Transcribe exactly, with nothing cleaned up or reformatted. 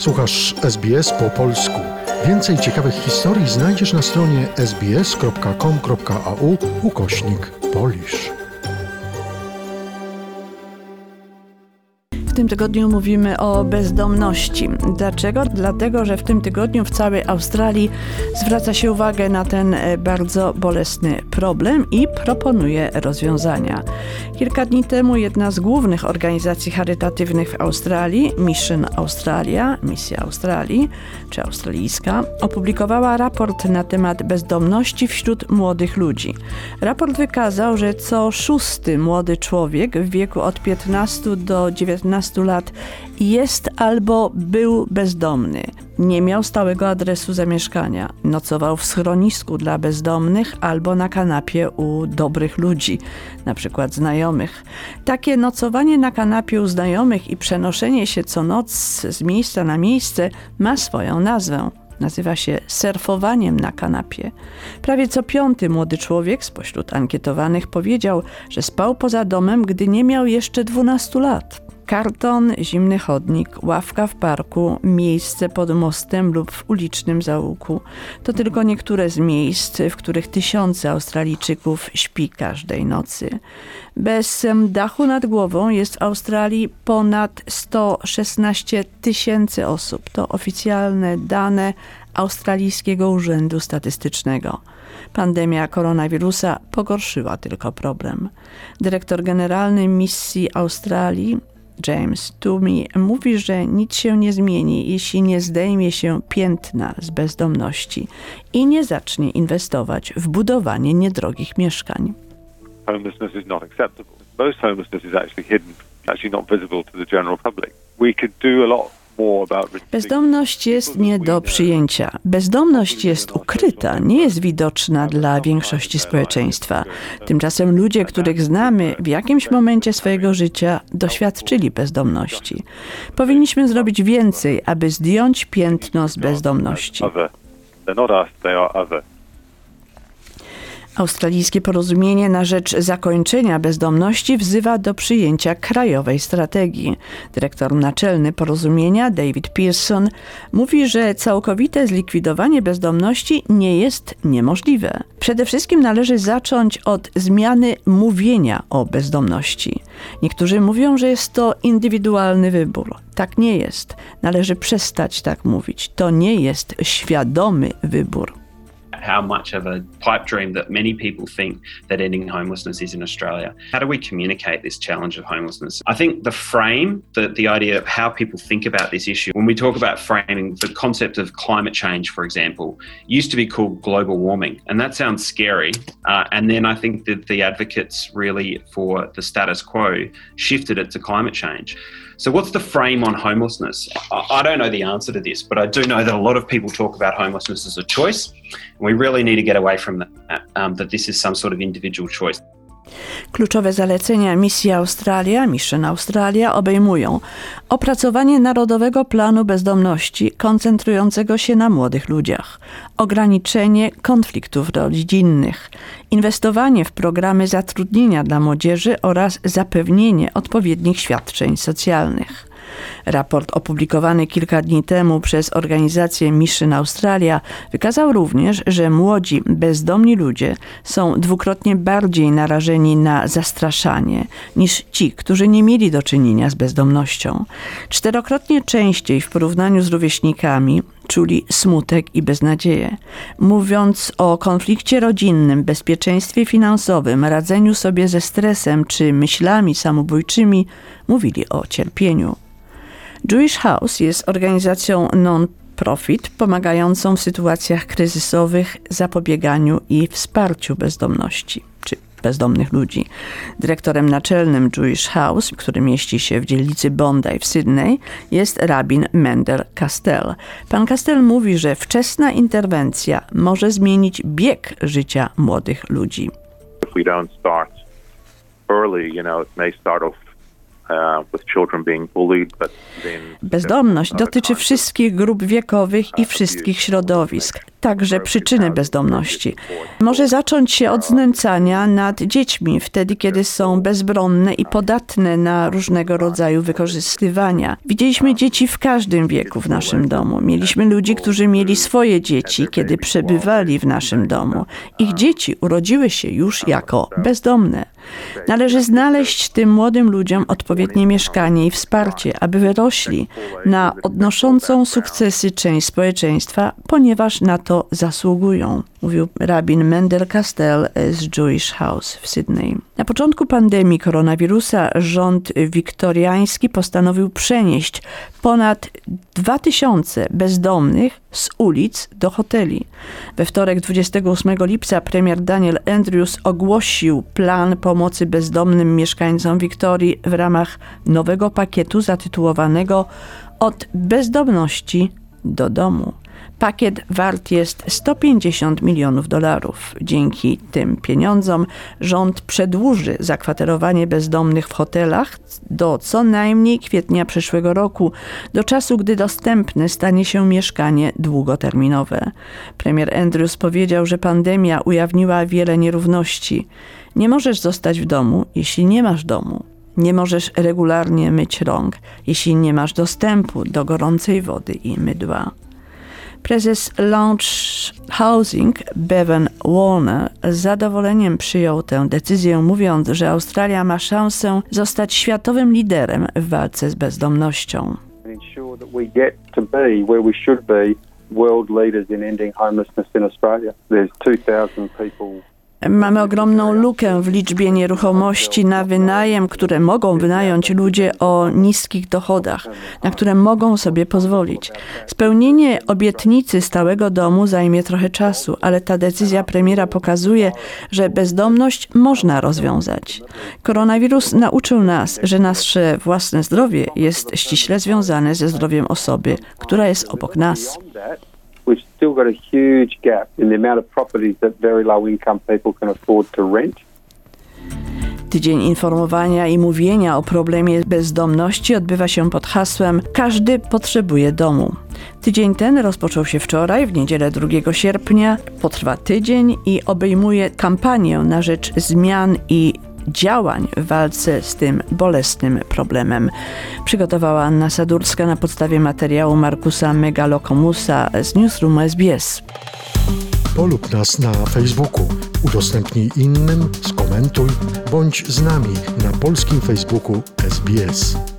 Słuchasz S B S po polsku. Więcej ciekawych historii znajdziesz na stronie sbs.com.au ukośnik Polish. W tym tygodniu mówimy o bezdomności. Dlaczego? Dlatego, że w tym tygodniu w całej Australii zwraca się uwagę na ten bardzo bolesny problem i proponuje rozwiązania. Kilka dni temu jedna z głównych organizacji charytatywnych w Australii, Mission Australia, Misja Australii, czy australijska, opublikowała raport na temat bezdomności wśród młodych ludzi. Raport wykazał, że co szósty młody człowiek w wieku od piętnastu do dziewiętnastu lat jest albo był bezdomny. Nie miał stałego adresu zamieszkania. Nocował w schronisku dla bezdomnych albo na kanapie u dobrych ludzi, na przykład znajomych. Takie nocowanie na kanapie u znajomych i przenoszenie się co noc z miejsca na miejsce ma swoją nazwę. Nazywa się surfowaniem na kanapie. Prawie co piąty młody człowiek spośród ankietowanych powiedział, że spał poza domem, gdy nie miał jeszcze dwunastu lat. Karton, zimny chodnik, ławka w parku, miejsce pod mostem lub w ulicznym zaułku. To tylko niektóre z miejsc, w których tysiące Australijczyków śpi każdej nocy. Bez dachu nad głową jest w Australii ponad sto szesnaście tysięcy osób. To oficjalne dane Australijskiego Urzędu Statystycznego. Pandemia koronawirusa pogorszyła tylko problem. Dyrektor generalny Misji Australii James Toomey mówi, że nic się nie zmieni, jeśli nie zdejmie się piętna z bezdomności i nie zacznie inwestować w budowanie niedrogich mieszkań. Homelessness is not acceptable. Most homelessness is actually hidden, actually not visible to the general public. We could do a lot. Bezdomność jest nie do przyjęcia. Bezdomność jest ukryta, nie jest widoczna dla większości społeczeństwa. Tymczasem ludzie, których znamy, w jakimś momencie swojego życia doświadczyli bezdomności. Powinniśmy zrobić więcej, aby zdjąć piętno z bezdomności. Australijskie Porozumienie na rzecz zakończenia bezdomności wzywa do przyjęcia krajowej strategii. Dyrektor naczelny Porozumienia, David Pearson, mówi, że całkowite zlikwidowanie bezdomności nie jest niemożliwe. Przede wszystkim należy zacząć od zmiany mówienia o bezdomności. Niektórzy mówią, że jest to indywidualny wybór. Tak nie jest. Należy przestać tak mówić. To nie jest świadomy wybór. How much of a pipe dream that many people think that ending homelessness is in Australia. How do we communicate this challenge of homelessness? I think the frame, the, the idea of how people think about this issue, when we talk about framing, the concept of climate change, for example, used to be called global warming, and that sounds scary. Uh, and then I think that the advocates really for the status quo shifted it to climate change. So what's the frame on homelessness? I don't know the answer to this, but I do know that a lot of people talk about homelessness as a choice. And we really need to get away from that, um, that this is some sort of individual choice. Kluczowe zalecenia Misji Australia, Mission Australia obejmują opracowanie Narodowego Planu Bezdomności koncentrującego się na młodych ludziach, ograniczenie konfliktów rodzinnych, inwestowanie w programy zatrudnienia dla młodzieży oraz zapewnienie odpowiednich świadczeń socjalnych. Raport opublikowany kilka dni temu przez organizację Mission Australia wykazał również, że młodzi, bezdomni ludzie są dwukrotnie bardziej narażeni na zastraszanie niż ci, którzy nie mieli do czynienia z bezdomnością. Czterokrotnie częściej w porównaniu z rówieśnikami czuli smutek i beznadzieję. Mówiąc o konflikcie rodzinnym, bezpieczeństwie finansowym, radzeniu sobie ze stresem czy myślami samobójczymi, mówili o cierpieniu. Jewish House jest organizacją non-profit pomagającą w sytuacjach kryzysowych, zapobieganiu i wsparciu bezdomności czy bezdomnych ludzi. Dyrektorem naczelnym Jewish House, który mieści się w dzielnicy Bondi w Sydney, jest rabin Mendel Castell. Pan Castell mówi, że wczesna interwencja może zmienić bieg życia młodych ludzi. If we don't start early, you know, it may start off Bezdomność dotyczy wszystkich grup wiekowych i wszystkich środowisk. także przyczyny bezdomności. Może zacząć się od znęcania nad dziećmi, wtedy kiedy są bezbronne i podatne na różnego rodzaju wykorzystywania. Widzieliśmy dzieci w każdym wieku w naszym domu. Mieliśmy ludzi, którzy mieli swoje dzieci, kiedy przebywali w naszym domu. Ich dzieci urodziły się już jako bezdomne. Należy znaleźć tym młodym ludziom odpowiednie mieszkanie i wsparcie, aby wyrośli na odnoszącą sukcesy część społeczeństwa, ponieważ na to zasługują, mówił rabin Mendel Castell z Jewish House w Sydney. Na początku pandemii koronawirusa rząd wiktoriański postanowił przenieść ponad dwa tysiące bezdomnych z ulic do hoteli. We wtorek dwudziestego ósmego lipca premier Daniel Andrews ogłosił plan pomocy bezdomnym mieszkańcom Wiktorii w ramach nowego pakietu zatytułowanego Od bezdomności do domu. Pakiet wart jest sto pięćdziesiąt milionów dolarów. Dzięki tym pieniądzom rząd przedłuży zakwaterowanie bezdomnych w hotelach do co najmniej kwietnia przyszłego roku, do czasu, gdy dostępne stanie się mieszkanie długoterminowe. Premier Andrews powiedział, że pandemia ujawniła wiele nierówności. Nie możesz zostać w domu, jeśli nie masz domu. Nie możesz regularnie myć rąk, jeśli nie masz dostępu do gorącej wody i mydła. Prezes Launch Housing Bevan Warner z zadowoleniem przyjął tę decyzję, mówiąc, że Australia ma szansę zostać światowym liderem w walce z bezdomnością. Ensure that we get to be where we should be world leaders in ending homelessness in Australia. There's two thousand people. Mamy ogromną lukę w liczbie nieruchomości na wynajem, które mogą wynająć ludzie o niskich dochodach, na które mogą sobie pozwolić. Spełnienie obietnicy stałego domu zajmie trochę czasu, ale ta decyzja premiera pokazuje, że bezdomność można rozwiązać. Koronawirus nauczył nas, że nasze własne zdrowie jest ściśle związane ze zdrowiem osoby, która jest obok nas. We've still got a huge gap in the amount of properties that very low income people can afford to rent. Tydzień informowania i mówienia o problemie bezdomności odbywa się pod hasłem Każdy potrzebuje domu. Tydzień ten rozpoczął się wczoraj, w niedzielę drugiego sierpnia. Potrwa tydzień i obejmuje kampanię na rzecz zmian i działań w walce z tym bolesnym problemem. Przygotowała Anna Sadurska na podstawie materiału Markusa Megalokomusa z Newsroomu S B S. Polub nas na Facebooku, udostępnij innym, skomentuj, bądź z nami na polskim Facebooku S B S.